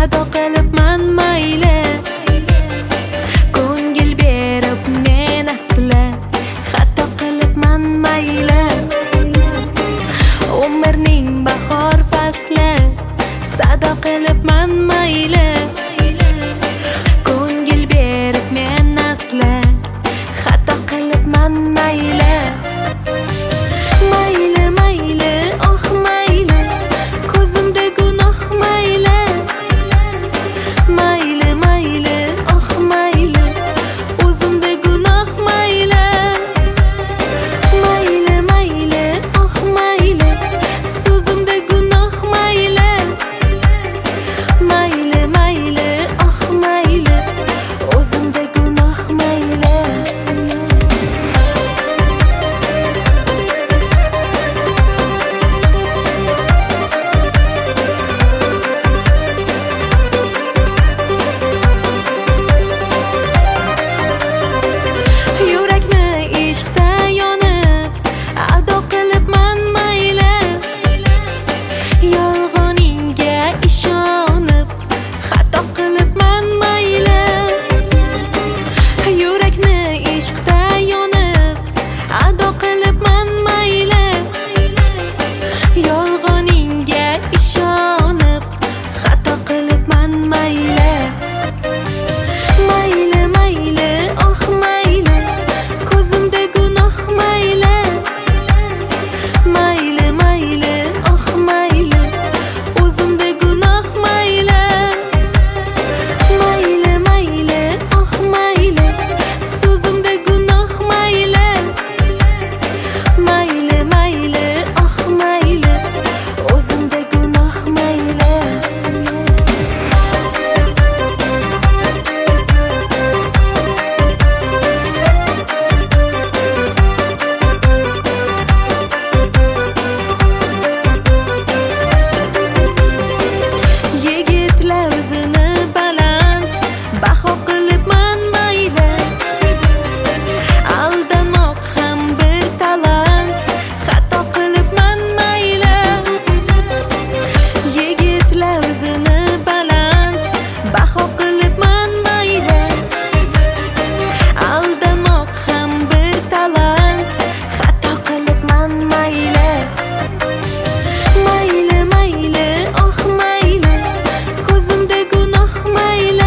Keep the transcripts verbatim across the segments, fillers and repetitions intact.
sado qilibman mayli, ko'ngil berib men asli xato qilibman mayli. Umrning bahor fasli sado qilibman mayli, ko'ngil berib men asli xato qilibman mayli. Mayli mayli oh mayli, ko'zimda gunoh mayli. Mayli mayli oh mayli, o'zimda gunoh mayli. Mayli mayli oh mayli, so'zimda gunoh mayli. Mayli mayli oh mayli, o'zimda gunoh mayli. Yurakni ishqda yonib ado qilibman mayli, yolg'oningga ishonib xato qilibman mayli. Yurakni ishqda yonib ado qilibman mayli, yolg'oningga ishonib xato qilibman mayli. Mayli mayli oh mayli, ko'zimda gunoh mayli. Mayli mayli oh mayli, o'zimda gunoh mayli. Mayli mayli oh mayli, so'zimda gunoh mayli. Mayli mayli oh mayli, o'zimda gunoh mayli. Yigitlar o'zini baland baho qilibman mayli, aldanoq ham bir talant xato qilibman mayli. Yigitlar o'zini baland baho qilibman mayli, aldanoq ham bir talant xato qilibman mayli. Mayli mayli oh mayli, ko'zimda gunoh mayli.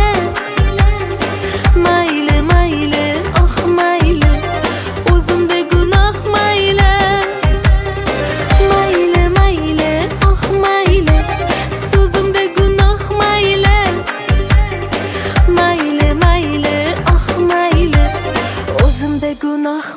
Mayli mayli oh mayli, o'zimda gunoh mayli. Mayli mayli oh mayli, so'zimda gunoh mayli. Mayli mayli oh mayli, o'zimda gunoh